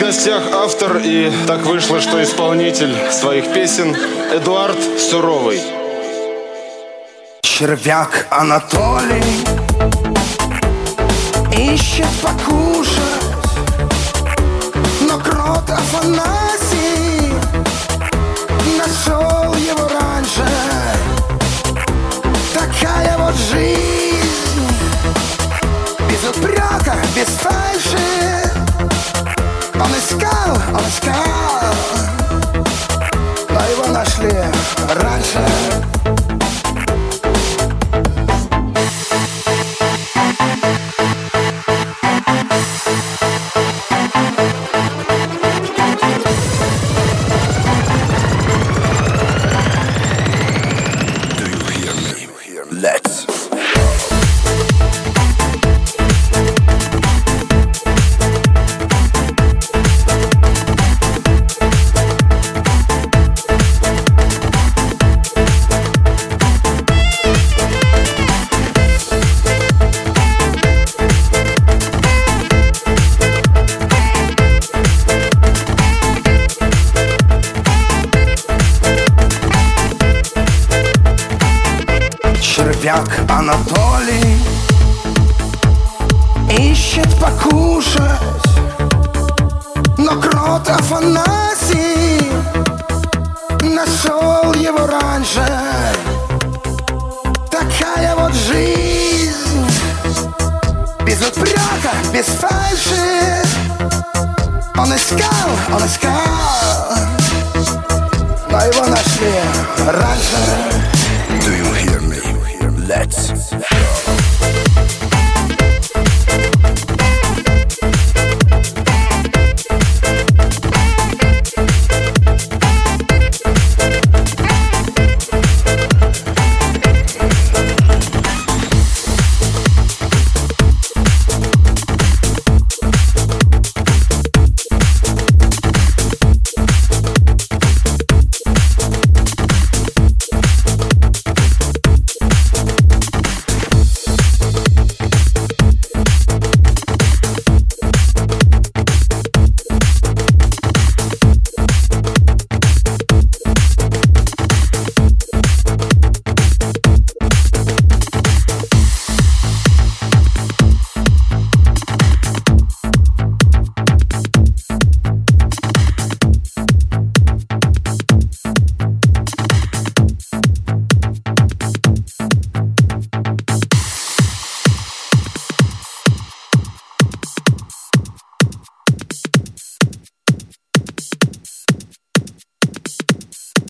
гостях автор, и так вышло, что исполнитель своих песен Эдуард Суровый. Червяк Анатолий ищет покушать, но крот Афанасий нашел его раньше. Такая вот жизнь, без упрека, без фальши. Он искал, но его нашли раньше. Let's. Червяк Анатолий ищет покушать, но крот Афанасий нашел его раньше. Такая вот жизнь, без упрека, без фальши. Он искал, но его нашли раньше. Do you hear me? Let's